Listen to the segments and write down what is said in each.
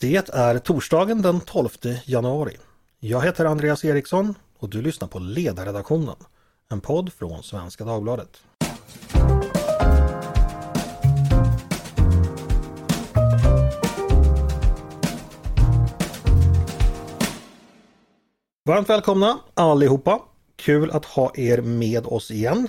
Det är torsdagen den 12 januari. Jag heter Andreas Eriksson och du lyssnar på Ledarredaktionen, en podd från Svenska Dagbladet. Varmt välkomna allihopa. Kul att ha er med oss igen.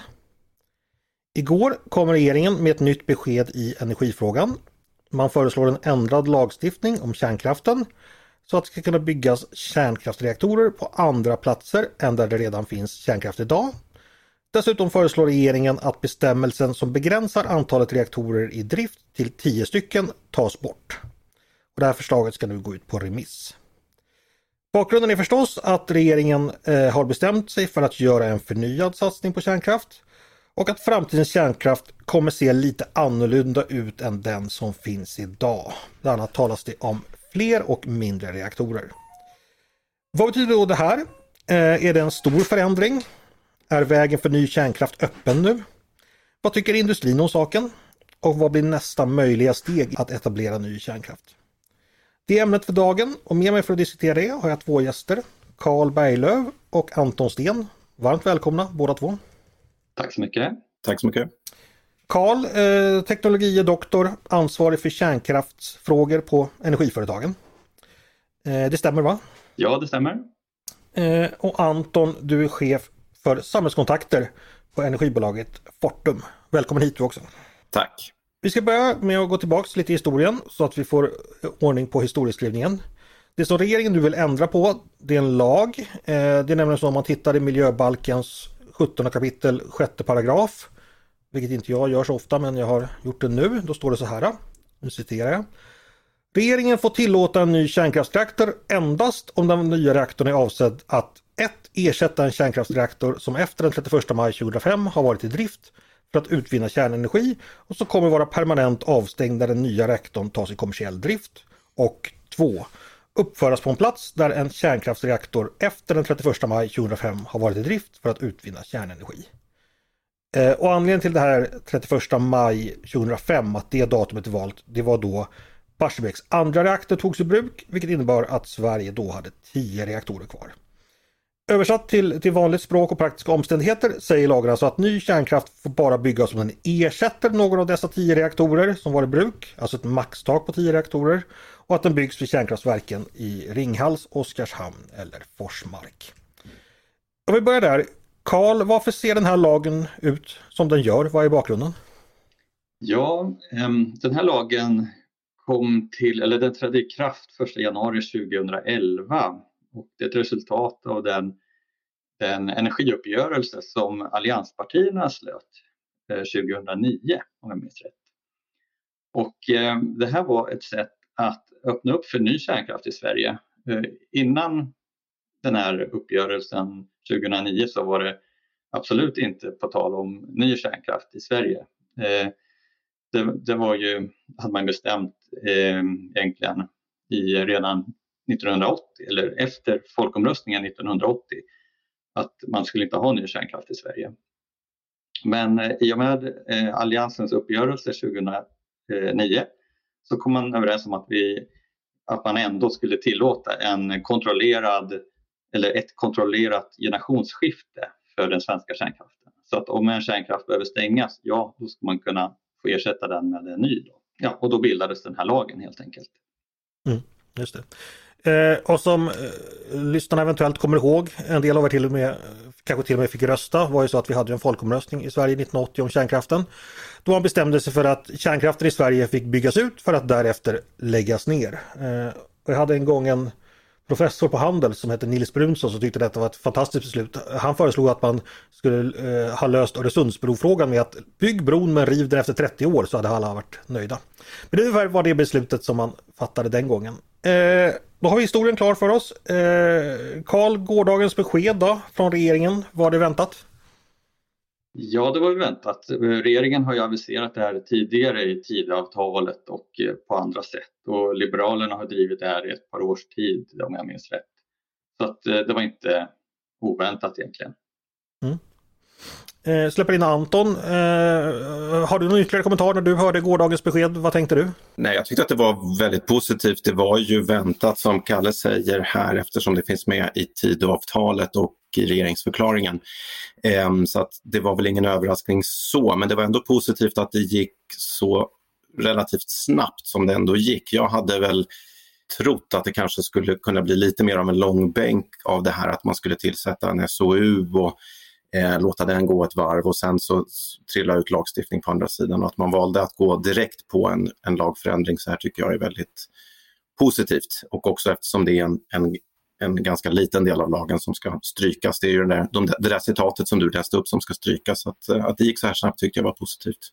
Igår kom regeringen med ett nytt besked i energifrågan. Man föreslår en ändrad lagstiftning om kärnkraften så att det ska kunna byggas kärnkraftreaktorer på andra platser än där det redan finns kärnkraft idag. Dessutom föreslår regeringen att bestämmelsen som begränsar antalet reaktorer i drift till 10 stycken tas bort. Och det här förslaget ska nu gå ut på remiss. Bakgrunden är förstås att regeringen har bestämt sig för att göra en förnyad satsning på kärnkraft och att framtidens kärnkraft kommer se lite annorlunda ut än den som finns idag. Bland annat talas det om fler och mindre reaktorer. Vad betyder då det här? Är det en stor förändring? Är vägen för ny kärnkraft öppen nu? Vad tycker industrin om saken? Och vad blir nästa möjliga steg att etablera ny kärnkraft? Det är ämnet för dagen och med mig för att diskutera det har jag två gäster. Carl Berglöf och Anton Sten. Varmt välkomna båda två. Tack så mycket. Tack så mycket. Carl, teknologidoktor, ansvarig för kärnkraftsfrågor på energiföretagen. Det stämmer va? Ja, det stämmer. Och Anton, du är chef för samhällskontakter på energibolaget Fortum. Välkommen hit du också. Tack. Vi ska börja med att gå tillbaka lite i historien så att vi får ordning på historieskrivningen. Det som regeringen nu vill ändra på, det är en lag. Det är nämligen så om man tittar i miljöbalkens 17 kapitel 6 paragraf, vilket inte jag gör så ofta men jag har gjort det nu. Då står det så här, nu citerar jag. Regeringen får tillåta en ny kärnkraftsreaktor endast om den nya reaktorn är avsedd att 1. Ersätta en kärnkraftsreaktor som efter den 31 maj 2005 har varit i drift för att utvinna kärnenergi och så kommer vara permanent avstängd när den nya reaktorn tas i kommersiell drift. Och 2. Uppföras på en plats där en kärnkraftsreaktor efter den 31 maj 2005 har varit i drift för att utvinna kärnenergi. Och anledningen till det här 31 maj 2005 att det datumet är valt, det var då Barsebäcks andra reaktor togs i bruk, vilket innebar att Sverige då hade 10 reaktorer kvar. Översatt till vanligt språk och praktiska omständigheter säger lagen alltså att ny kärnkraft får bara byggas om den ersätter någon av dessa 10 reaktorer som var i bruk, alltså ett maxtak på 10 reaktorer, och att den byggs vid kärnkraftverken i Ringhals, Oskarshamn eller Forsmark. Om vi börjar där, Carl, varför ser den här lagen ut som den gör? Vad är bakgrunden? Ja, den här lagen den trädde i kraft 1 januari 2011 och det är ett resultat av den energiuppgörelse som allianspartierna slöt 2009 om jag minns rätt. Och det här var ett sätt att öppna upp för ny kärnkraft i Sverige. Innan den här uppgörelsen 2009 så var det absolut inte på tal om ny kärnkraft i Sverige. Det var ju, hade man bestämt egentligen redan 1980 eller efter folkomröstningen 1980 att man skulle inte ha ny kärnkraft i Sverige. Men i och med alliansens uppgörelse 2009 så kom man överens om att man ändå skulle tillåta ett kontrollerat generationsskifte för den svenska kärnkraften. Så att om en kärnkraft behöver stängas, ja då ska man kunna få ersätta den med en ny. Då. Ja, och då bildades den här lagen helt enkelt. Just det. Och som lyssnarna eventuellt kommer ihåg, en del av er kanske till och med fick rösta, var ju så att vi hade en folkomröstning i Sverige 1980 om kärnkraften. Då man bestämde sig för att kärnkraften i Sverige fick byggas ut för att därefter läggas ner. Och jag hade en gång en professor på handel som heter Nils Brunsson som tyckte detta var ett fantastiskt beslut. Han föreslog att man skulle ha löst Öresundsbrofrågan med att bygg bron men riv den efter 30 år så hade alla varit nöjda. Men det var det beslutet som man fattade den gången. Då har vi historien klar för oss. Carl, gårdagens besked då från regeringen, var det väntat? Ja, det var ju väntat. Regeringen har ju aviserat det här tidigare i Tidöavtalet och på andra sätt. Och Liberalerna har drivit det här i ett par års tid om jag minns rätt. Så att det var inte oväntat egentligen. Släpper in Anton. Har du någon ytterligare kommentar när du hörde gårdagens besked? Vad tänkte du? Nej, jag tyckte att det var väldigt positivt. Det var ju väntat som Kalle säger här eftersom det finns med i Tidöavtalet och i regeringsförklaringen. Så att det var väl ingen överraskning så, men det var ändå positivt att det gick så relativt snabbt som det ändå gick. Jag hade väl trott att det kanske skulle kunna bli lite mer av en långbänk av det här att man skulle tillsätta en SOU och låta den gå ett varv och sen så trilla ut lagstiftning på andra sidan, och att man valde att gå direkt på en lagförändring så här tycker jag är väldigt positivt, och också eftersom det är en ganska liten del av lagen som ska strykas. Det är ju det där citatet som du läste upp som ska strykas, så att det gick så här snabbt tyckte jag var positivt.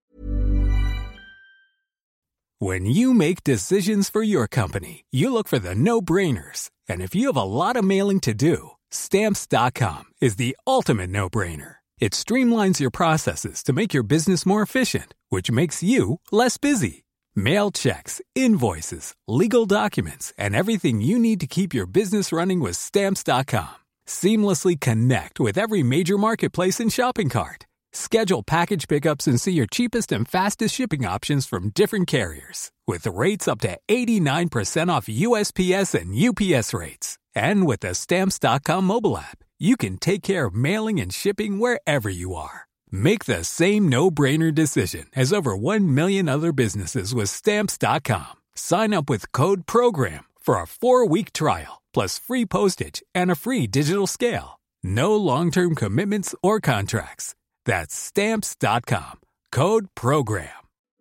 When you make decisions for your company, you look for the no-brainers. And if you have a lot of mailing to do, Stamps.com is the ultimate no-brainer. It streamlines your processes to make your business more efficient, which makes you less busy. Mail checks, invoices, legal documents, and everything you need to keep your business running with Stamps.com. Seamlessly connect with every major marketplace and shopping cart. Schedule package pickups and see your cheapest and fastest shipping options from different carriers. With rates up to 89% off USPS and UPS rates. And with the Stamps.com mobile app, you can take care of mailing and shipping wherever you are. Make the same no-brainer decision as over 1 million other businesses with Stamps.com. Sign up with code PROGRAM for a 4-week trial, plus free postage and a free digital scale. No long-term commitments or contracts. That's Stamps.com. Code PROGRAM.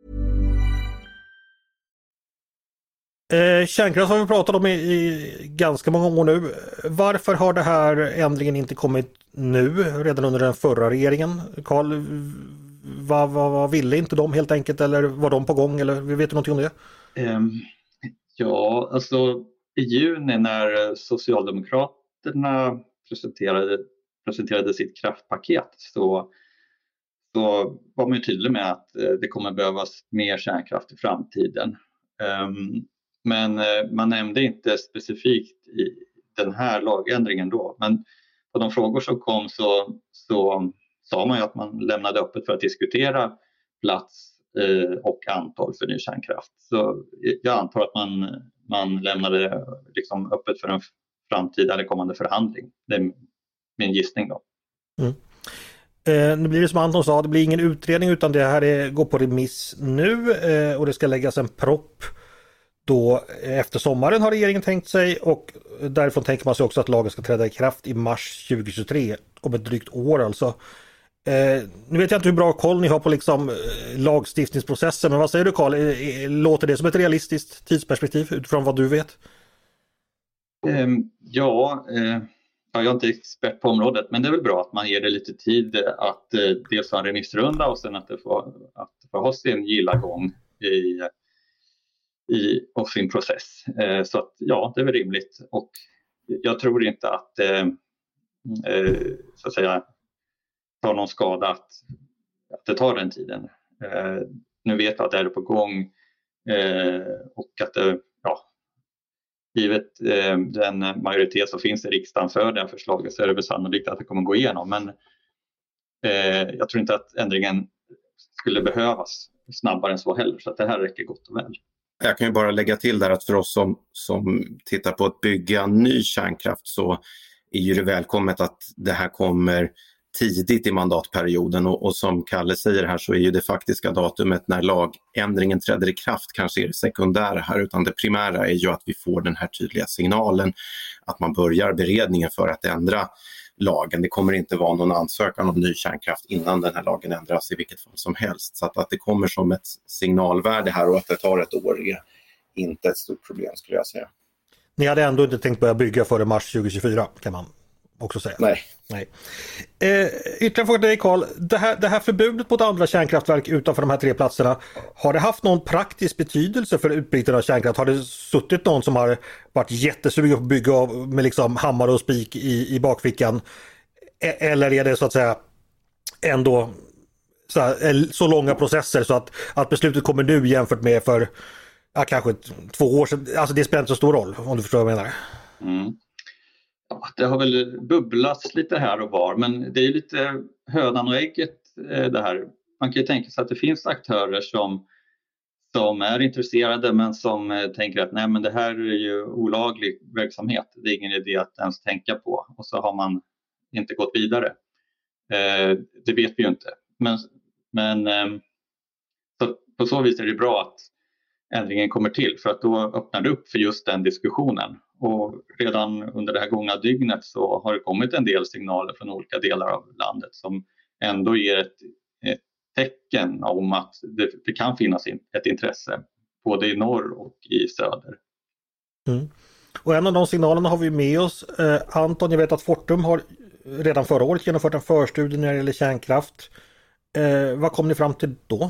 Kärnkraft har vi pratat om i ganska många år nu. Varför har det här ändringen inte kommit nu, redan under den förra regeringen? Carl, vad ville inte de helt enkelt, eller var de på gång, eller vet du någonting om det? Ja, alltså i juni när Socialdemokraterna presenterade sitt kraftpaket så var man ju tydlig med att det kommer behövas mer kärnkraft i framtiden. Men man nämnde inte specifikt i den här lagändringen då. Men på de frågor som kom så sa man ju att man lämnade öppet för att diskutera plats och antal för ny kärnkraft. Så jag antar att man lämnade liksom öppet för en framtida eller kommande förhandling. Det är min gissning då. Mm. Nu blir det som Anton sa, det blir ingen utredning utan det här går på remiss nu och det ska läggas en propp då efter sommaren har regeringen tänkt sig, och därifrån tänker man sig också att lagen ska träda i kraft i mars 2023 om ett drygt år alltså. Nu vet jag inte hur bra koll ni har på liksom lagstiftningsprocessen, men vad säger du Carl? Låter det som ett realistiskt tidsperspektiv utifrån vad du vet? Jag är inte expert på området, men det är väl bra att man ger det lite tid att dels ha en remissrunda och sen att det får ha sin gilla gång i sin process. Så att ja, det är väl rimligt, och jag tror inte att så att säga tar någon skada att det tar den tiden. Nu vet jag att det är på gång och att det, givet den majoritet som finns i riksdagen för det här förslaget så är det väl sannolikt att det kommer gå igenom. Men jag tror inte att ändringen skulle behövas snabbare än så heller. Så att det här räcker gott och väl. Jag kan ju bara lägga till där att för oss som tittar på att bygga ny kärnkraft så är ju det välkommet att det här kommer tidigt i mandatperioden, och som Kalle säger här så är ju det faktiska datumet när lagändringen träder i kraft kanske är det sekundära här, utan det primära är ju att vi får den här tydliga signalen att man börjar beredningen för att ändra lagen. Det kommer inte vara någon ansökan om ny kärnkraft innan den här lagen ändras i vilket fall som helst, så att det kommer som ett signalvärde här och att det tar ett år är inte ett stort problem skulle jag säga. Ni hade ändå inte tänkt börja bygga före mars 2024 kan man också säga. Nej. Ytterligare fråga till dig Carl. Det här förbudet mot andra kärnkraftverk utanför de här 3 platserna, har det haft någon praktisk betydelse för utbyggnaden av kärnkraft? Har det suttit någon som har varit jättesugen på att bygga med liksom hammare och spik i bakfickan? Eller är det så att säga ändå så långa processer så att beslutet kommer nu jämfört med för kanske 2 år sedan? Alltså det spelar inte så stor roll om du förstår vad jag menar. Ja, det har väl bubblats lite här och var, men det är lite hönan och ägget det här. Man kan ju tänka sig att det finns aktörer som är intresserade men som tänker att nej, men det här är ju olaglig verksamhet. Det är ingen idé att ens tänka på, och så har man inte gått vidare. Det vet vi ju inte. Men så på så vis är det bra att ändringen kommer till, för att då öppnar det upp för just den diskussionen. Och redan under det här gångna dygnet så har det kommit en del signaler från olika delar av landet som ändå ger ett tecken om att det kan finnas ett intresse både i norr och i söder. Mm. Och en av de signalerna har vi med oss. Anton, jag vet att Fortum har redan förra året genomfört en förstudie när det gäller kärnkraft. Vad kom ni fram till då?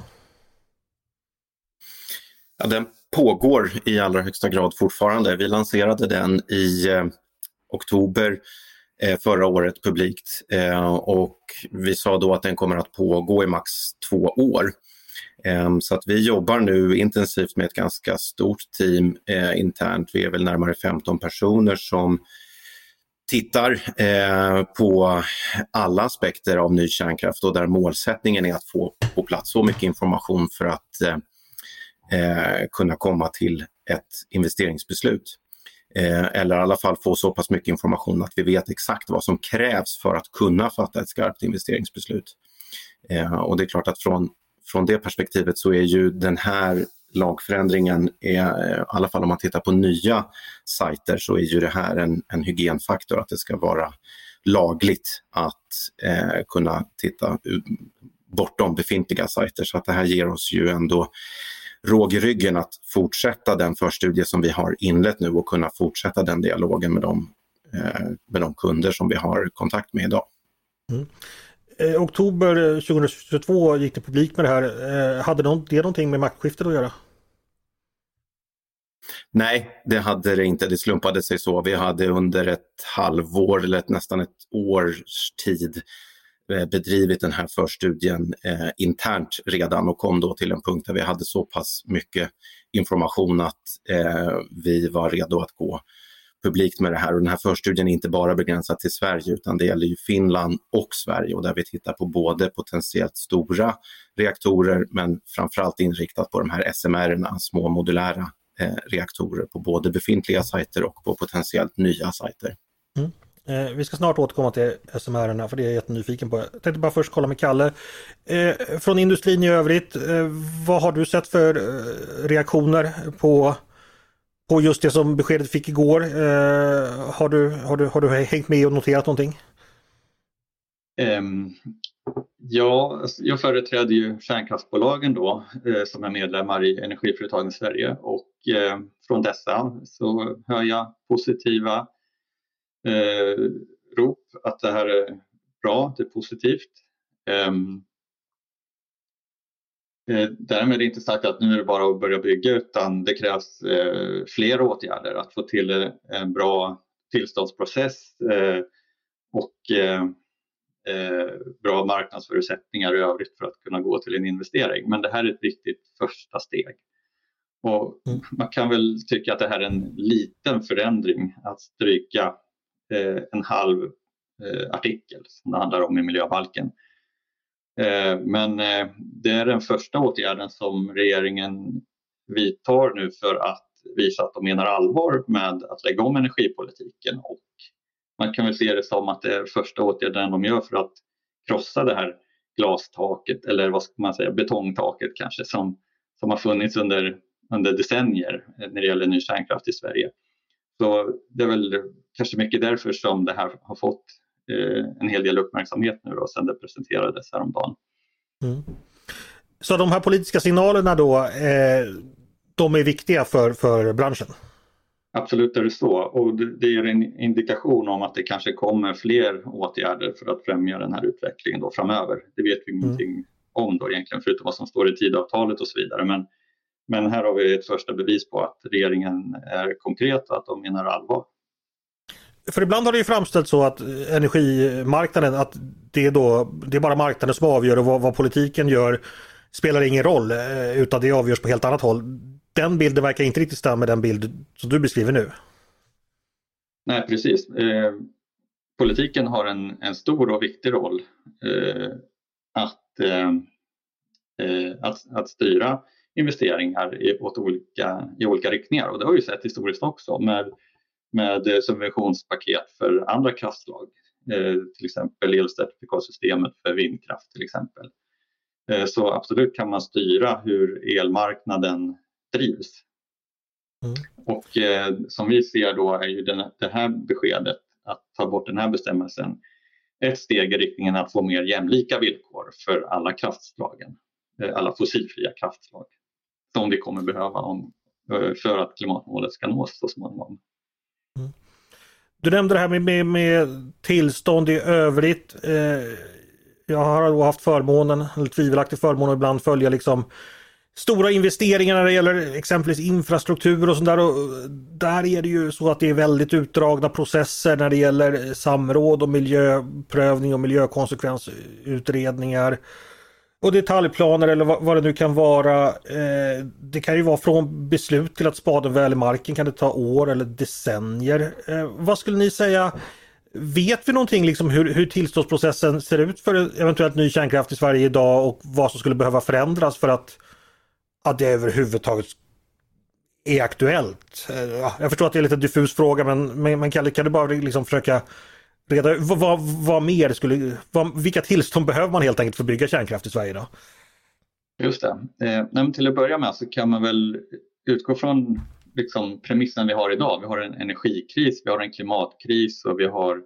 Ja, den pågår i allra högsta grad fortfarande. Vi lanserade den i oktober förra året publikt och vi sa då att den kommer att pågå i max 2 år. Så att vi jobbar nu intensivt med ett ganska stort team internt. Vi är väl närmare 15 personer som tittar på alla aspekter av ny kärnkraft, och där målsättningen är att få på plats så mycket information för att kunna komma till ett investeringsbeslut. Eller i alla fall få så pass mycket information att vi vet exakt vad som krävs för att kunna fatta ett skarpt investeringsbeslut. Och det är klart att från det perspektivet så är ju den här lagförändringen, i alla fall om man tittar på nya sajter, så är ju det här en hygienfaktor, att det ska vara lagligt att kunna titta bortom befintliga sajter. Så att det här ger oss ju ändå råg i ryggen att fortsätta den förstudie som vi har inlett nu och kunna fortsätta den dialogen med de kunder som vi har kontakt med idag. Oktober 2022 gick det publik med det här. Hade det någonting med maktskiftet att göra? Nej, det hade det inte. Det slumpade sig så. Vi hade under ett halvår eller nästan ett års tid bedrivit den här förstudien internt redan, och kom då till en punkt där vi hade så pass mycket information att vi var redo att gå publikt med det här. Och den här förstudien är inte bara begränsad till Sverige, utan det gäller ju Finland och Sverige, och där vi tittar på både potentiellt stora reaktorer men framförallt inriktat på de här SMR-erna, små modulära reaktorer på både befintliga sajter och på potentiellt nya sajter. Vi ska snart återkomma till SMR-erna, för det är jag jättenyfiken på. Jag tänkte bara först kolla med Kalle. Från industrin i övrigt, vad har du sett för reaktioner på just det som beskedet fick igår? Har du hängt med och noterat någonting? Ja, jag företräder ju kärnkraftsbolagen då som är medlemmar i Energiföretagen Sverige, och från dessa så hör jag positiva rop att det här är bra, det är positivt. Därmed är det inte sagt att nu är det bara att börja bygga, utan det krävs fler åtgärder att få till en bra tillståndsprocess och bra marknadsförutsättningar i övrigt för att kunna gå till en investering. Men det här är ett viktigt första steg. Och man kan väl tycka att det här är en liten förändring att stryka en halv artikel som det handlar om i miljöbalken. Men det är den första åtgärden som regeringen vidtar nu för att visa att de menar allvar med att lägga om energipolitiken, och man kan väl se det som att det är första åtgärden de gör för att krossa det här glastaket, eller vad ska man säga, betongtaket kanske, som har funnits under decennier när det gäller ny kärnkraft i Sverige. Så det är väl kanske mycket därför som det här har fått en hel del uppmärksamhet nu då, sedan det presenterades häromdagen. Så de här politiska signalerna då, de är viktiga för branschen? Absolut är det så, och det ger en indikation om att det kanske kommer fler åtgärder för att främja den här utvecklingen då framöver. Det vet vi ingenting om då egentligen, förutom vad som står i tidavtalet och så vidare. Men här har vi ett första bevis på att regeringen är konkret och att de menar allvar. För ibland har det ju framställt så att energimarknaden, att det är bara marknaden som avgör, och vad politiken gör spelar ingen roll, utan det avgörs på helt annat håll. Den bilden verkar inte riktigt stämma med den bild som du beskriver nu. Nej, precis. Politiken har en stor och viktig roll att styra investeringar i olika riktningar. Och det har vi sett historiskt också med subventionspaket för andra kraftslag. Till exempel elcertifikatsystemet för vindkraft till exempel. Så absolut kan man styra hur elmarknaden drivs. Och som vi ser då är ju det här beskedet att ta bort den här bestämmelsen ett steg i riktningen att få mer jämlika villkor för alla kraftslagen, alla fossilfria kraftslag som vi kommer behöva för att klimatmålet ska nås så småningom. Du nämnde det här med tillstånd i övrigt. Jag har då haft förmånen, eller tvivelaktig förmån att ibland följa liksom stora investeringar när det gäller exempelvis infrastruktur och sånt där. Och där är det ju så att det är väldigt utdragna processer när det gäller samråd och miljöprövning och miljökonsekvensutredningar och detaljplaner eller vad det nu kan vara. Det kan ju vara från beslut till att spaden väl i marken kan det ta år eller decennier. Vad skulle ni säga? Vet vi någonting liksom hur tillståndsprocessen ser ut för eventuellt ny kärnkraft i Sverige idag och vad som skulle behöva förändras för att det överhuvudtaget är aktuellt? Jag förstår att det är en lite diffus fråga men kan du bara liksom försöka reda ut vad mer vilka tillstånd behöver man helt enkelt för att bygga kärnkraft i Sverige idag? Just det. Till att börja med så kan man väl utgå från liksom premissen vi har idag. Vi har en energikris, vi har en klimatkris och vi har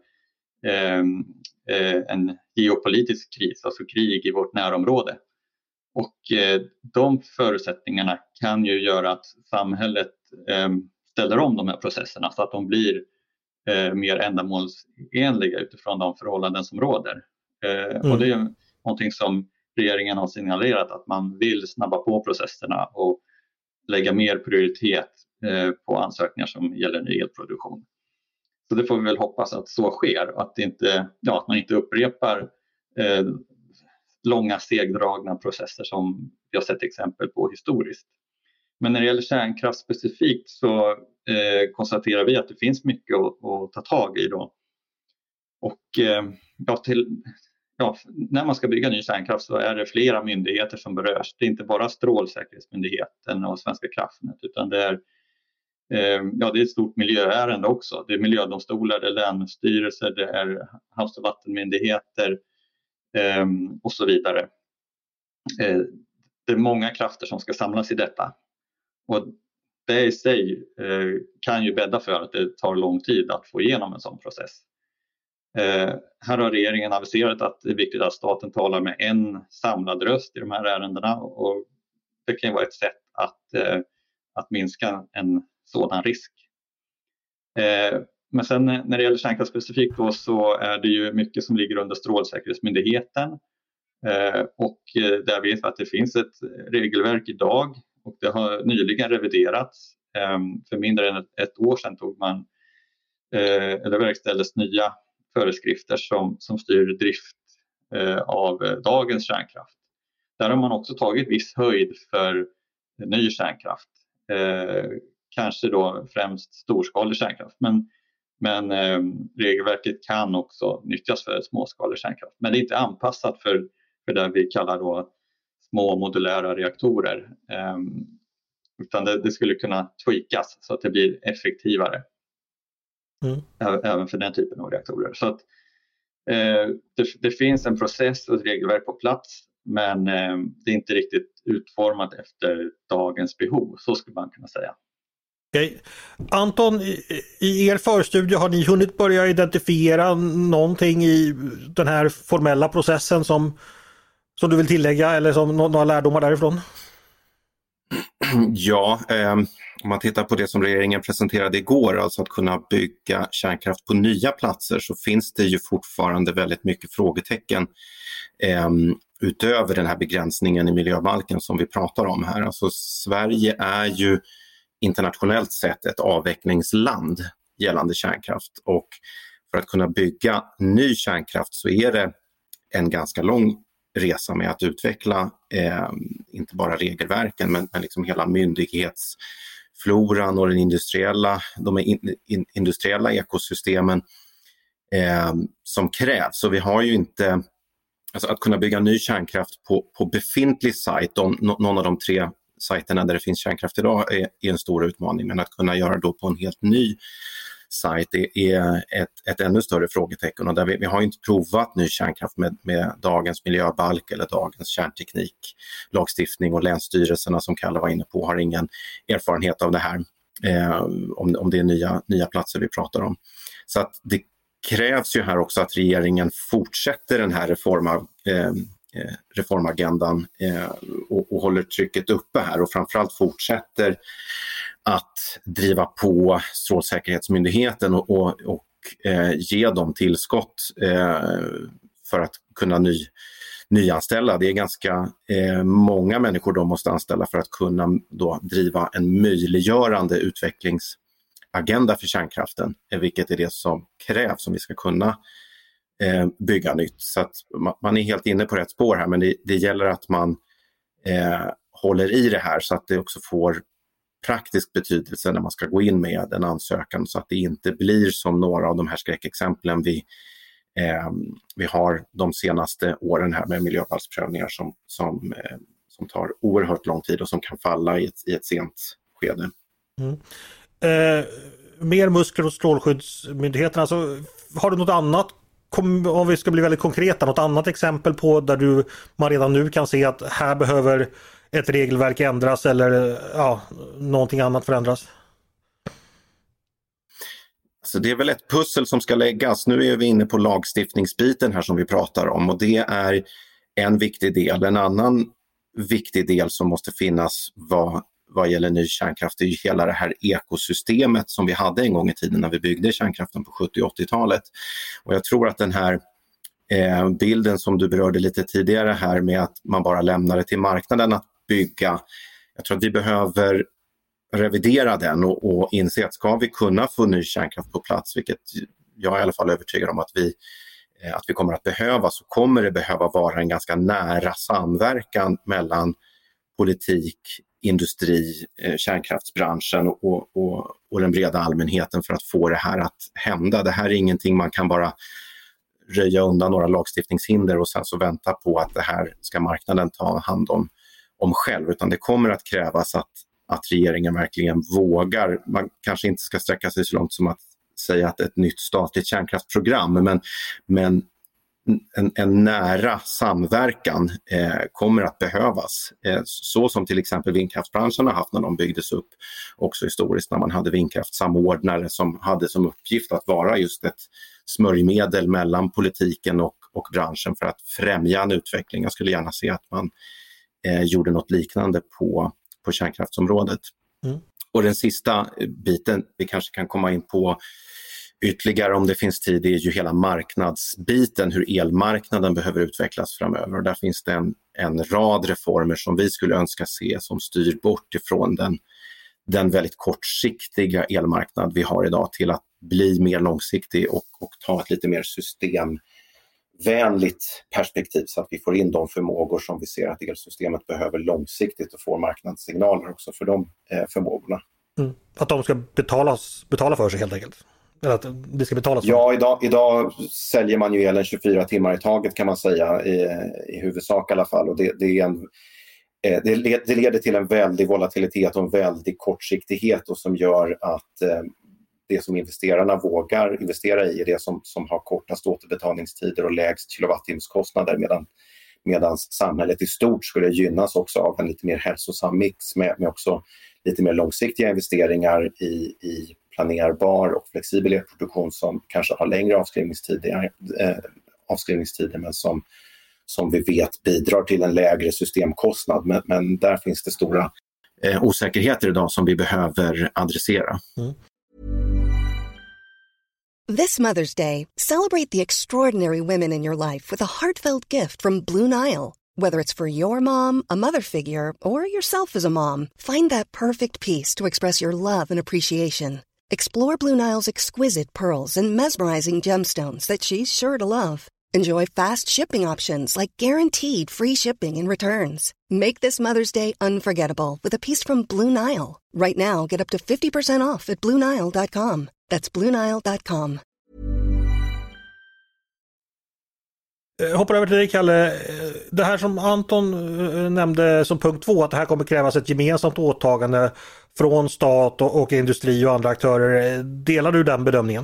en geopolitisk kris, alltså krig i vårt närområde. Och de förutsättningarna kan ju göra att samhället ställer om de här processerna så att de blir mer ändamålsenliga utifrån de förhållanden som råder. Och det är någonting som regeringen har signalerat att man vill snabba på processerna och lägga mer prioritet på ansökningar som gäller ny elproduktion. Så det får vi väl hoppas att så sker, att man inte upprepar långa segdragna processer som vi har sett exempel på historiskt. Men när det gäller kärnkraft specifikt så konstaterar vi att det finns mycket att ta tag i då. Och när man ska bygga ny kärnkraft så är det flera myndigheter som berörs. Det är inte bara Strålsäkerhetsmyndigheten och Svenska kraftnät utan det är ett stort miljöärende också. Det är miljödomstolar, det är länsstyrelser, det är havs- och vattenmyndigheter och så vidare. Det är många krafter som ska samlas i detta. Och det i sig kan ju bädda för att det tar lång tid att få igenom en sån process. Här har regeringen aviserat att det är viktigt att staten talar med en samlad röst i de här ärendena och det kan ju vara ett sätt att minska en sådan risk. Men sen när det gäller kärnkraft specifikt då, så är det ju mycket som ligger under Strålsäkerhetsmyndigheten och där vet vi att det finns ett regelverk idag och det har nyligen reviderats. För mindre än ett år sedan verkställdes nya föreskrifter som styr drift av dagens kärnkraft. Där har man också tagit viss höjd för ny kärnkraft. Kanske då främst storskalig kärnkraft. Men regelverket kan också nyttjas för småskalig kärnkraft. Men det är inte anpassat för det vi kallar då små modulära reaktorer. Utan det skulle kunna tweakas så att det blir effektivare. Även för den typen av reaktorer. Så att det finns en process och ett regelverk på plats. Men det är inte riktigt utformat efter dagens behov. Så skulle man kunna säga. Okay. Anton, i er förstudie har ni hunnit börja identifiera någonting i den här formella processen som du vill tillägga eller som några lärdomar därifrån? Ja, om man tittar på det som regeringen presenterade igår, alltså att kunna bygga kärnkraft på nya platser, så finns det ju fortfarande väldigt mycket frågetecken utöver den här begränsningen i miljöbalken som vi pratar om här. Alltså Sverige är ju internationellt sett ett avvecklingsland gällande kärnkraft och för att kunna bygga ny kärnkraft så är det en ganska lång resa med att utveckla inte bara regelverken men liksom hela floran och de industriella ekosystemen som krävs. Så vi har ju inte, alltså att kunna bygga ny kärnkraft på befintlig sajt, någon av de 3 sajterna där det finns kärnkraft idag är en stor utmaning, men att kunna göra då på en helt ny sajt är ett ännu större frågetecken, och där vi har inte provat ny kärnkraft med dagens miljöbalk eller dagens kärnteknik, lagstiftning, och länsstyrelserna som Kalle var inne på har ingen erfarenhet av det här, om det är nya platser vi pratar om. Så att det krävs ju här också att regeringen fortsätter den här reformagendan och håller trycket uppe här, och framförallt fortsätter att driva på Strålsäkerhetsmyndigheten och ge dem tillskott för att kunna nyanställa. Det är ganska många människor de måste anställa för att kunna då driva en möjliggörande utvecklingsagenda för kärnkraften, vilket är det som krävs om vi ska kunna bygga nytt. Så att man är helt inne på rätt spår här, men det gäller att man håller i det här så att det också får praktisk betydelse när man ska gå in med en ansökan, så att det inte blir som några av de här skräckexemplen vi har de senaste åren här med miljöbalksprövningar som tar oerhört lång tid och som kan falla i ett sent skede. Mer muskler hos Strålskyddsmyndigheten, alltså, har du något annat, om vi ska bli väldigt konkreta, något annat exempel på där man redan nu kan se att här behöver ett regelverk ändras eller någonting annat förändras? Så det är väl ett pussel som ska läggas. Nu är vi inne på lagstiftningsbiten här som vi pratar om, och det är en viktig del. En annan viktig del som måste finnas vad gäller ny kärnkraft är ju hela det här ekosystemet som vi hade en gång i tiden när vi byggde kärnkraften på 70- och 80-talet. Och jag tror att den här bilden som du berörde lite tidigare här med att man bara lämnar det till marknaden att bygga, jag tror att vi behöver revidera den och inse att ska vi kunna få ny kärnkraft på plats, vilket jag är i alla fall övertygad om att vi kommer att behöva, så kommer det behöva vara en ganska nära samverkan mellan politik, industri, kärnkraftsbranschen och den breda allmänheten för att få det här att hända. Det här är ingenting man kan bara röja undan några lagstiftningshinder och sen så vänta på att det här ska marknaden ta hand om själv, utan det kommer att krävas att regeringen verkligen vågar. Man kanske inte ska sträcka sig så långt som att säga att ett nytt statligt kärnkraftsprogram, men en nära samverkan kommer att behövas. Så som till exempel vindkraftsbranschen har haft när de byggdes upp också historiskt, när man hade vindkraftssamordnare som hade som uppgift att vara just ett smörjmedel mellan politiken och branschen för att främja en utveckling. Jag skulle gärna se att man gjorde något liknande på kärnkraftsområdet. Och den sista biten vi kanske kan komma in på ytterligare om det finns tid, det är ju hela marknadsbiten, hur elmarknaden behöver utvecklas framöver. Och där finns det en rad reformer som vi skulle önska se som styr bort ifrån den väldigt kortsiktiga elmarknad vi har idag till att bli mer långsiktig och ta ett lite mer systemvänligt perspektiv, så att vi får in de förmågor som vi ser att elsystemet behöver långsiktigt och får marknadssignaler också för de förmågorna. Att de ska betala för sig helt enkelt? Eller att det ska betalas för? Ja, idag säljer man ju elen 24 timmar i taget kan man säga, i huvudsak i alla fall. Och det leder till en väldig volatilitet och en väldig kortsiktighet, och som gör att det som investerarna vågar investera i är det som har kortast återbetalningstider och lägst kilowattimskostnader, medan samhället i stort skulle gynnas också av en lite mer hälsosam mix med också lite mer långsiktiga investeringar i planerbar och flexibel elproduktion som kanske har längre avskrivningstider men som vi vet bidrar till en lägre systemkostnad. Men där finns det stora osäkerheter idag som vi behöver adressera. This Mother's Day, celebrate the extraordinary women in your life with a heartfelt gift from Blue Nile. Whether it's for your mom, a mother figure, or yourself as a mom, find that perfect piece to express your love and appreciation. Explore Blue Nile's exquisite pearls and mesmerizing gemstones that she's sure to love. Enjoy fast shipping options like guaranteed free shipping and returns. Make this Mother's Day unforgettable with a piece from Blue Nile. Right now, get up to 50% off at BlueNile.com. That's BlueNile.com. Hoppar över till dig, Kalle. Det här som Anton nämnde som punkt 2, att det här kommer krävas ett gemensamt åtagande från stat och industri och andra aktörer. Delar du den bedömningen?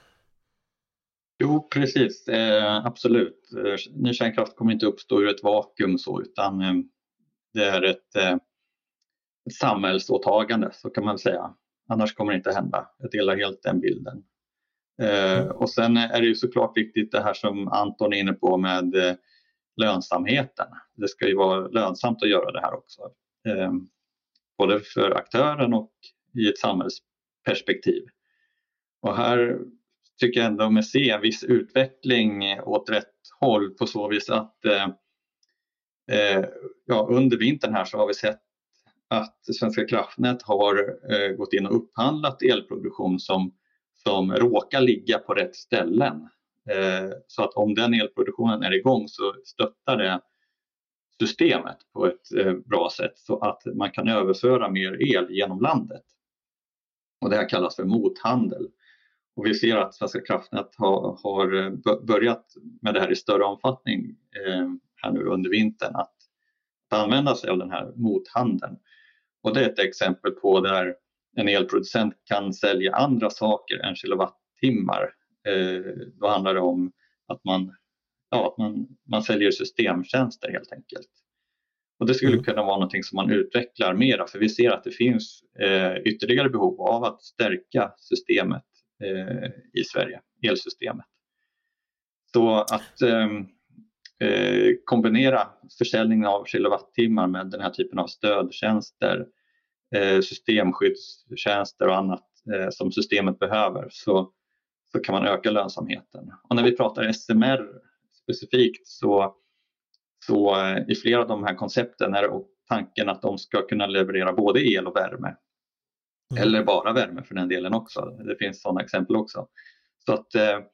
Jo, precis. Absolut. Ny kärnkraft kommer inte uppstå ur ett vakuum så, utan det är ett samhällsåtagande, så kan man säga. Annars kommer det inte hända. Jag delar helt den bilden. Och sen är det ju såklart viktigt det här som Anton är inne på med lönsamheten. Det ska ju vara lönsamt att göra det här också. Både för aktören och i ett samhällsperspektiv. Och här tycker jag ändå med se en viss utveckling åt rätt håll på så vis att under vintern här så har vi sett att Svenska kraftnät har gått in och upphandlat elproduktion som råkar ligga på rätt ställen. Så att om den elproduktionen är igång så stöttar det systemet på ett bra sätt så att man kan överföra mer el genom landet. Och det här kallas för mothandel. Och vi ser att Svenska kraftnät har börjat med det här i större omfattning här nu under vintern, att använda sig av den här mothandeln. Och det är ett exempel på där en elproducent kan sälja andra saker än kilowattimmar. Då handlar det om att man säljer systemtjänster helt enkelt. Och det skulle kunna vara någonting som man utvecklar mera, för vi ser att det finns ytterligare behov av att stärka systemet i Sverige, elsystemet. Så att kombinera försäljning av kilowattimmar med den här typen av stödtjänster, systemskyddstjänster och annat som systemet behöver, så kan man öka lönsamheten. Och när vi pratar SMR specifikt så i flera av de här koncepten är tanken att de ska kunna leverera både el och värme. Eller bara värme för den delen också. Det finns sådana exempel också. Så att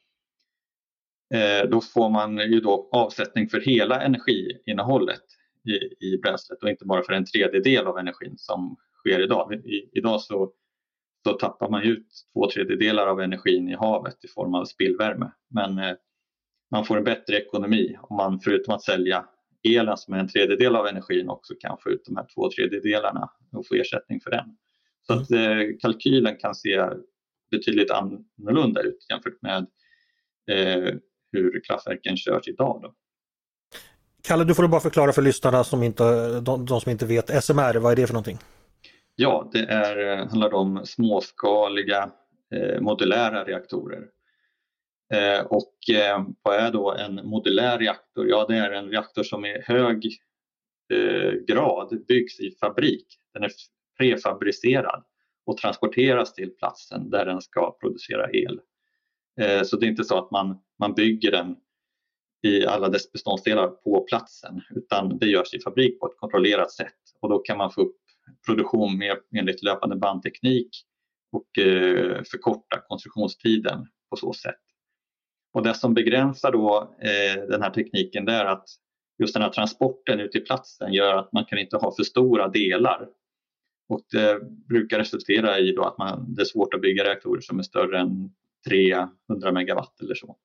då får man ju då avsättning för hela energiinnehållet i bränslet och inte bara för en tredjedel av energin som sker idag. Idag så tappar man ut 2/3 av energin i havet i form av spillvärme. Men man får en bättre ekonomi om man förutom att sälja elen som är en tredjedel av energin också kan få ut de här 2/3 och få ersättning för den. Så att kalkylen kan se betydligt annorlunda ut jämfört med hur kraftverken körs idag då. Kalle, du får bara förklara för lyssnarna de som inte vet. SMR, vad är det för någonting? Ja, det handlar om småskaliga modulära reaktorer. Och vad är då en modulär reaktor? Ja, det är en reaktor som i hög grad byggs i fabrik. Den är prefabricerad och transporteras till platsen där den ska producera el. Så det är inte så att man bygger den i alla dess beståndsdelar på platsen, utan det görs i fabrik på ett kontrollerat sätt. Och då kan man få upp produktion enligt löpande bandteknik och förkorta konstruktionstiden på så sätt. Och det som begränsar då den här tekniken, det är att just den här transporten ut till platsen gör att man kan inte ha för stora delar. Och det brukar resultera i då att det är svårt att bygga reaktorer som är större än 300 megawatt eller så.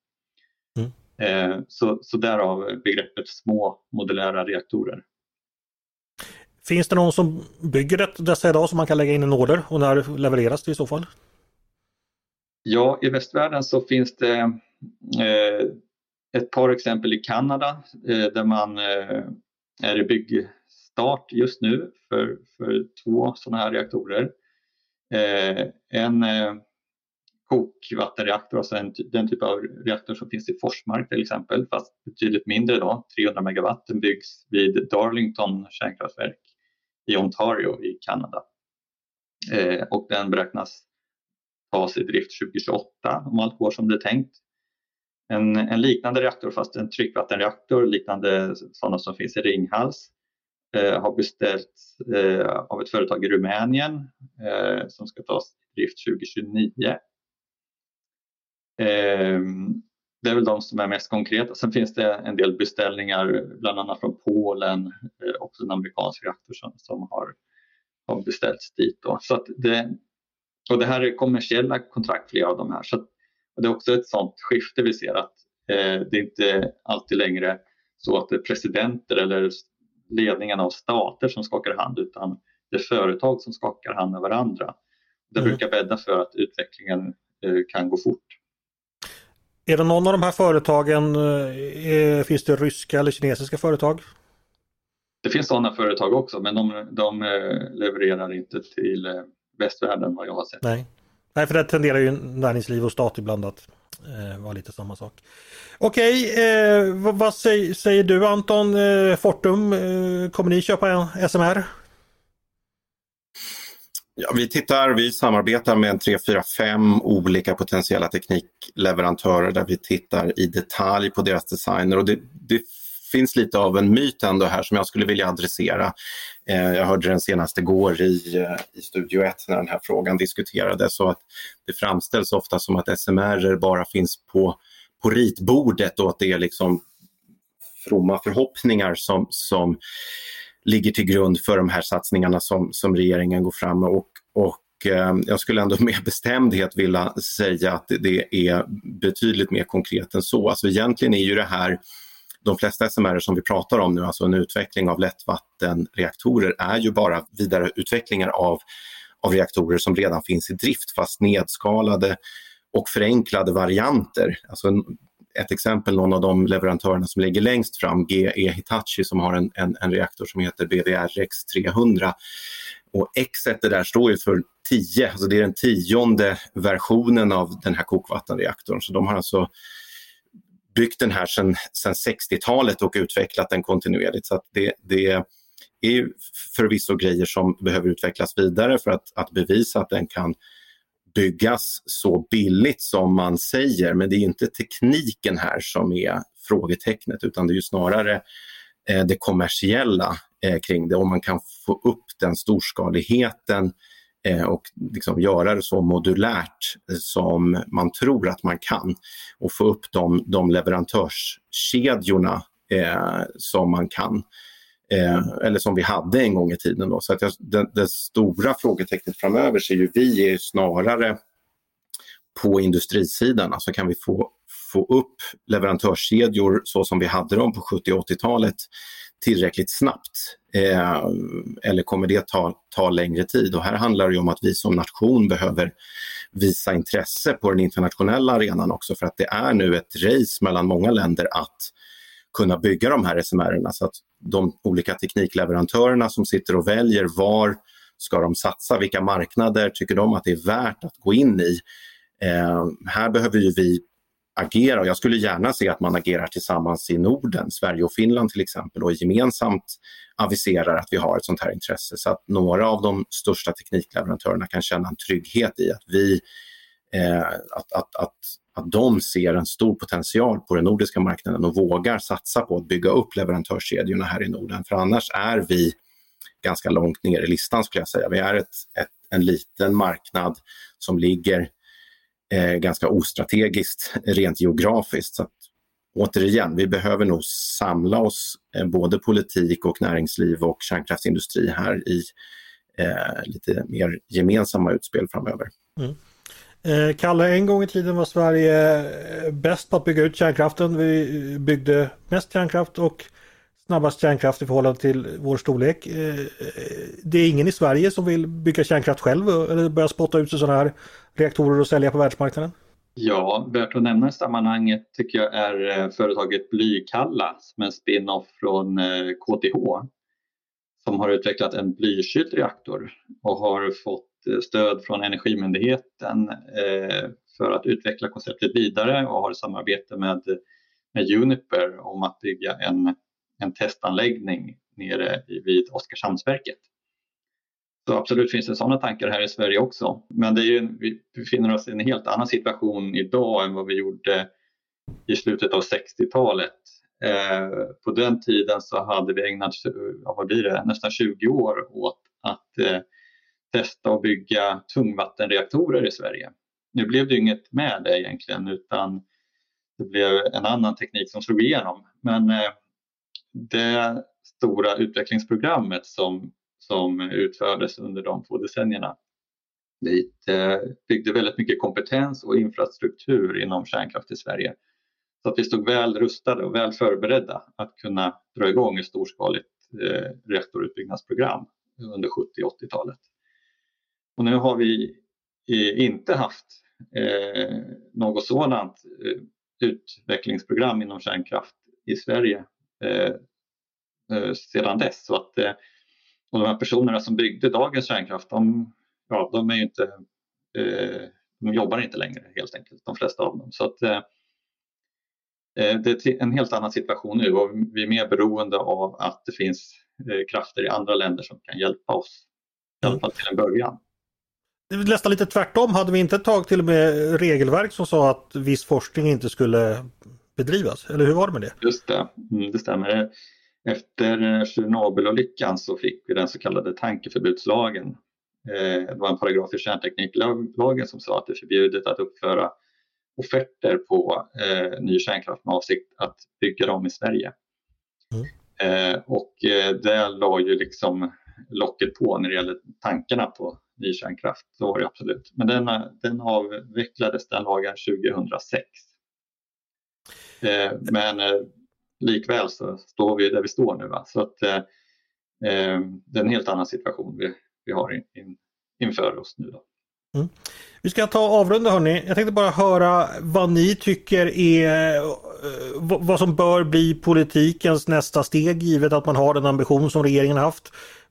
Så därav begreppet små modulära reaktorer. Finns det någon som bygger dessa idag som man kan lägga in en order, och när levereras det i så fall? Ja, i västvärlden så finns det ett par exempel i Kanada där man är i byggstart just nu för 2 sådana här reaktorer. En kokvattenreaktor, alltså den typ av reaktor som finns i Forsmark till exempel, fast betydligt mindre då, 300 megawatt. Den byggs vid Darlington kärnkraftverk i Ontario i Kanada. Och den beräknas tas i drift 2028 om allt går som det är tänkt. En liknande reaktor, fast en tryckvattenreaktor liknande sådana som finns i Ringhals, har beställts av ett företag i Rumänien som ska tas i drift 2029. det är väl de som är mest konkreta. Sen finns det en del beställningar, bland annat från Polen, också en amerikansk reaktor som har beställts dit då. Så att det här är kommersiella kontrakt, flera av de här. Så att, det är också ett sånt skifte vi ser, att det är inte alltid längre så att det är presidenter eller ledningen av stater som skakar hand, utan det är företag som skakar hand med varandra. Det brukar bädda för att utvecklingen kan gå fort. Är det någon av de här företagen, finns det ryska eller kinesiska företag? Det finns sådana företag också, men de levererar inte till västvärlden vad jag har sett. Nej, för det tenderar ju näringsliv och stat ibland att vara lite samma sak. Okej, vad säger du Anton? Fortum, kommer ni köpa en SMR? Ja, vi samarbetar med 3-4-5 olika potentiella teknikleverantörer där vi tittar i detalj på deras designer, och det finns lite av en myt ändå här som jag skulle vilja adressera. Jag hörde den senaste går i Studio 1 när den här frågan diskuterades, så att det framställs ofta som att SMR bara finns på ritbordet och att det är liksom fromma förhoppningar som ligger till grund för de här satsningarna som regeringen går fram med. Och jag skulle ändå med bestämdhet vilja säga att det är betydligt mer konkret än så. Alltså egentligen är ju det här, de flesta SMR som vi pratar om nu, alltså en utveckling av lättvattenreaktorer, är ju bara vidareutvecklingar av reaktorer som redan finns i drift, fast nedskalade och förenklade varianter. Alltså ett exempel, någon av de leverantörerna som ligger längst fram, GE Hitachi, som har en reaktor som heter BWRX 300. Och X1 där står ju för 10, alltså det är den 10:e versionen av den här kokvattenreaktorn. Så de har alltså byggt den här sedan 60-talet och utvecklat den kontinuerligt. Så att det är ju förvisso grejer som behöver utvecklas vidare för att bevisa att den kan byggas så billigt som man säger, men det är inte tekniken här som är frågetecknet, utan det är ju snarare det kommersiella kring det, om man kan få upp den storskaligheten och liksom göra det så modulärt som man tror att man kan, och få upp de leverantörskedjorna som man kan, eller som vi hade en gång i tiden då. Så att det stora frågetecknet framöver ser ju vi är snarare på industrisidan. Alltså kan vi få upp leverantörskedjor så som vi hade dem på 70- och 80-talet tillräckligt snabbt, eller kommer det ta längre tid? Och här handlar det ju om att vi som nation behöver visa intresse på den internationella arenan också, för att det är nu ett race mellan många länder att kunna bygga de här SMR-erna, så att de olika teknikleverantörerna som sitter och väljer var ska de satsa, vilka marknader tycker de att det är värt att gå in i. Här behöver ju vi agera, och jag skulle gärna se att man agerar tillsammans i Norden, Sverige och Finland till exempel, och gemensamt aviserar att vi har ett sånt här intresse, så att några av de största teknikleverantörerna kan känna en trygghet i att vi att de ser en stor potential på den nordiska marknaden och vågar satsa på att bygga upp leverantörskedjorna här i Norden. För annars är vi ganska långt ner i listan, skulle jag säga. Vi är en liten marknad som ligger ganska ostrategiskt rent geografiskt. Så att, återigen, vi behöver nog samla oss, både politik och näringsliv och kärnkraftsindustri här i lite mer gemensamma utspel framöver. Mm. Kalle, en gång i tiden var Sverige bäst på att bygga ut kärnkraften. Vi byggde mest kärnkraft och snabbast kärnkraft i förhållande till vår storlek. Det är ingen i Sverige som vill bygga kärnkraft själv eller börja spotta ut sådana här reaktorer och sälja på världsmarknaden? Ja, värt att nämna i sammanhanget tycker jag är företaget Blykalla, som är en spin-off från KTH, som har utvecklat en blykyld reaktor och har fått stöd från Energimyndigheten för att utveckla konceptet vidare, och har samarbete med Uniper om att bygga en testanläggning nere vid Oskarshamnsverket. Så absolut finns det sådana tankar här i Sverige också. Men vi befinner oss i en helt annan situation idag än vad vi gjorde i slutet av 60-talet. På den tiden så hade vi ägnat nästan 20 år åt att testa och bygga tungvattenreaktorer i Sverige. Nu blev det inget med det egentligen, utan det blev en annan teknik som slog igenom. Men det stora utvecklingsprogrammet som utfördes under de 2 decennierna, det byggde väldigt mycket kompetens och infrastruktur inom kärnkraft i Sverige. Så att vi stod väl rustade och väl förberedda att kunna dra igång ett storskaligt reaktorutbyggnadsprogram under 70- och 80-talet. Och nu har vi inte haft något sådant utvecklingsprogram inom kärnkraft i Sverige sedan dess. Så att, och de här personerna som byggde dagens kärnkraft, de är ju inte, de jobbar inte längre helt enkelt, de flesta av dem. Så att det är en helt annan situation nu och vi är mer beroende av att det finns krafter i andra länder som kan hjälpa oss, i alla fall till en början. Det är nästan lite tvärtom. Hade vi inte tagit till och med regelverk som sa att viss forskning inte skulle bedrivas? Eller hur var det med det? Just det, det stämmer. Efter Tjernobylolyckan så fick vi den så kallade tankeförbudslagen. Det var en paragraf i kärntekniklagen som sa att det är förbjudet att uppföra offerter på ny kärnkraft med avsikt att bygga dem i Sverige. Och det la ju liksom locket på när det gäller tankarna på ny kärnkraft. Så var det absolut. Men den avvecklades, den lagen, 2006. Men likväl så står vi där vi står nu. Va? Så att det är en helt annan situation vi har inför oss nu då. Vi ska ta avrunda hörni. Jag tänkte bara höra vad ni tycker är vad som bör bli politikens nästa steg givet att man har den ambition som regeringen haft.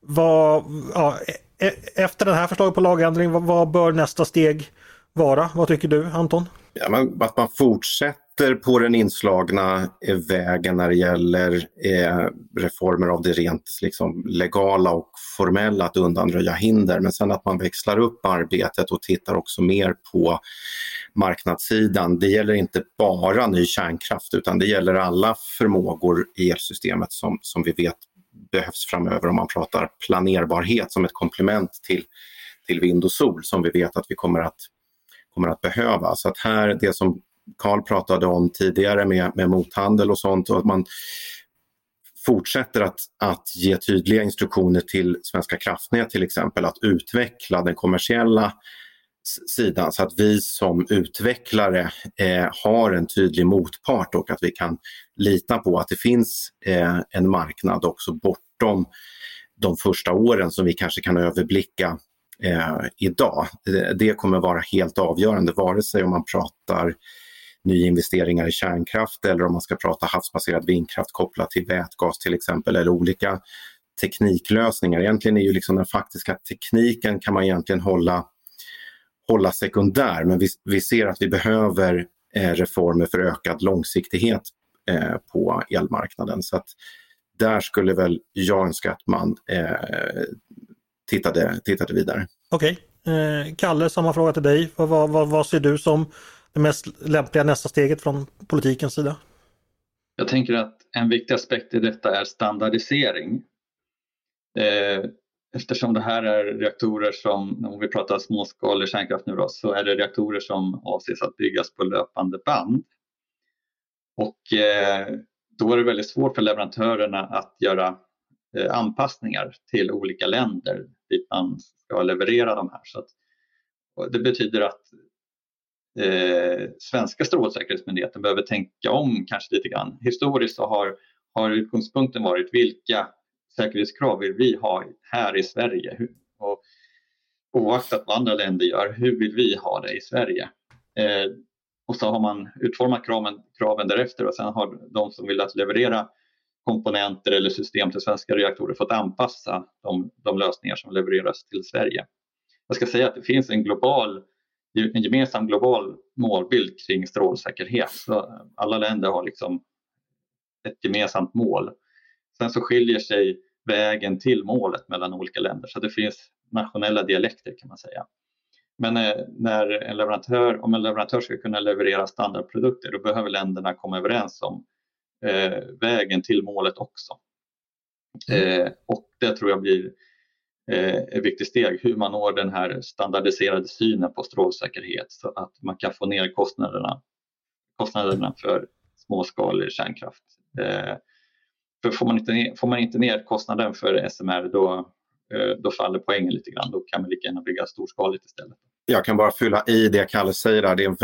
Efter den här förslaget på lagändring, vad bör nästa steg vara? Vad tycker du, Anton? Ja, att man fortsätter på den inslagna vägen när det gäller reformer av det rent liksom, legala och formella, att undanröja hinder. Men sen att man växlar upp arbetet och tittar också mer på marknadssidan. Det gäller inte bara ny kärnkraft utan det gäller alla förmågor i elsystemet som vi vet behövs framöver om man pratar planerbarhet som ett komplement till vind och sol som vi vet att vi kommer att behöva. Så att här, det som Carl pratade om tidigare med mothandel och sånt, och att man fortsätter att ge tydliga instruktioner till Svenska kraftnät till exempel att utveckla den kommersiella sidan så att vi som utvecklare har en tydlig motpart och att vi kan lita på att det finns en marknad också bortom de första åren som vi kanske kan överblicka idag. Det kommer vara helt avgörande vare sig om man pratar nyinvesteringar i kärnkraft eller om man ska prata havsbaserad vindkraft kopplat till vätgas till exempel eller olika tekniklösningar. Egentligen är ju liksom den faktiska tekniken kan man egentligen hålla sekundär, men vi ser att vi behöver reformer för ökad långsiktighet på elmarknaden. Så att där skulle väl jag önska att man tittade vidare. Okej. Kalle, samma fråga till dig. Vad ser du som det mest lämpliga nästa steget från politikens sida? Jag tänker att en viktig aspekt i detta är standardisering. Eftersom det här är reaktorer som, om vi pratar småskalig kärnkraft nu då, så är det reaktorer som avses att byggas på löpande band. Och då är det väldigt svårt för leverantörerna att göra anpassningar till olika länder dit man ska leverera de här. Så att, det betyder att svenska strålsäkerhetsmyndigheten behöver tänka om kanske lite grann. Historiskt så har utgångspunkten varit vilka säkerhetskrav vill vi ha här i Sverige och oaktat vad andra länder gör, hur vill vi ha det i Sverige? Och så har man utformat kraven därefter och sen har de som vill att leverera komponenter eller system till svenska reaktorer fått anpassa de lösningar som levereras till Sverige. Jag ska säga att det finns en gemensam global målbild kring strålsäkerhet. Så alla länder har liksom ett gemensamt mål. Sen så skiljer sig vägen till målet mellan olika länder. Så det finns nationella dialekter kan man säga. Men om en leverantör ska kunna leverera standardprodukter då behöver länderna komma överens om vägen till målet också. Och det tror jag blir ett viktigt steg hur man når den här standardiserade synen på strålsäkerhet så att man kan få ner kostnaderna kostnaderna för småskalig kärnkraft. För får man inte ner kostnaden för SMR då faller poängen lite grann. Då kan man lika gärna bygga storskaligt istället. Jag kan bara fylla i det Kalle säger där. Det är en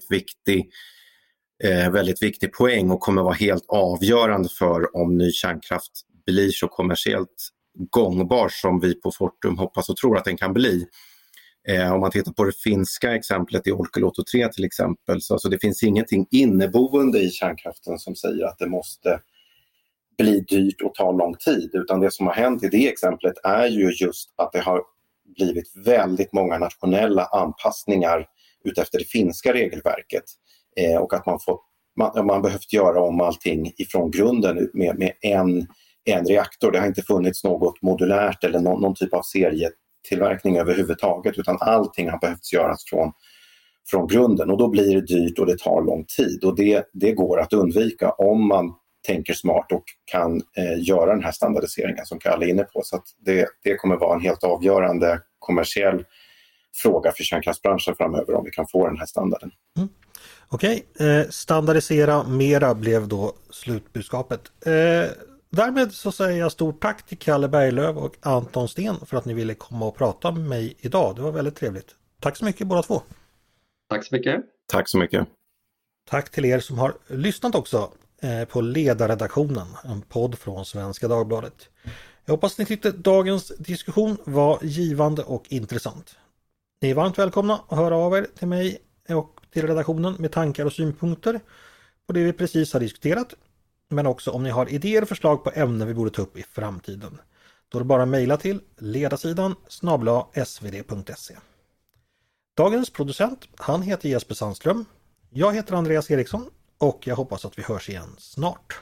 väldigt viktig poäng och kommer vara helt avgörande för om ny kärnkraft blir så kommersiellt gångbar som vi på Fortum hoppas och tror att den kan bli. Om man tittar på det finska exemplet i Olkiluoto 3 till exempel, så alltså det finns ingenting inneboende i kärnkraften som säger att det måste bli dyrt och ta lång tid, utan det som har hänt i det exemplet är ju just att det har blivit väldigt många nationella anpassningar utefter det finska regelverket och att man behövt göra om allting ifrån grunden med en reaktor. Det har inte funnits något modulärt eller någon typ av serietillverkning överhuvudtaget, utan allting har behövt göras från grunden, och då blir det dyrt och det tar lång tid, och det går att undvika om man tänker smart och kan göra den här standardiseringen som Kalle är inne på. Så att det kommer vara en helt avgörande kommersiell fråga för kärnkraftsbranschen framöver om vi kan få den här standarden. Okej, standardisera mera blev då slutbudskapet. Därmed så säger jag stort tack till Kalle Berglöf och Anton Sten för att ni ville komma och prata med mig idag. Det var väldigt trevligt. Tack så mycket båda två. Tack så mycket. Tack så mycket. Tack till er som har lyssnat också på Ledarredaktionen, en podd från Svenska Dagbladet. Jag hoppas ni tyckte dagens diskussion var givande och intressant. Ni är varmt välkomna att höra av er till mig och till redaktionen med tankar och synpunkter på det vi precis har diskuterat, men också om ni har idéer och förslag på ämnen vi borde ta upp i framtiden. Då är det bara att mejla till ledarsidan@svd.se. Dagens producent, han heter Jesper Sandström. Jag heter Andreas Eriksson och jag hoppas att vi hörs igen snart.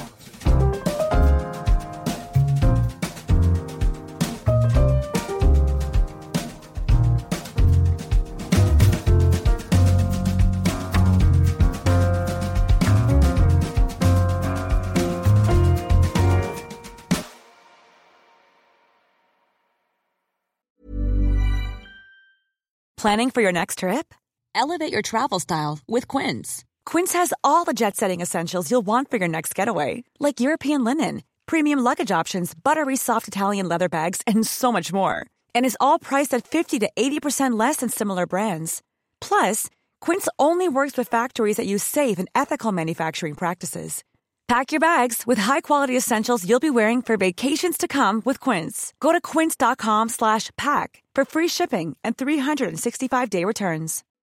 Planning for your next trip? Elevate your travel style with Quince. Quince has all the jet-setting essentials you'll want for your next getaway, like European linen, premium luggage options, buttery soft Italian leather bags, and so much more. And is all priced at 50 to 80% less than similar brands. Plus, Quince only works with factories that use safe and ethical manufacturing practices. Pack your bags with high-quality essentials you'll be wearing for vacations to come with Quince. Go to quince.com/pack for free shipping and 365-day returns.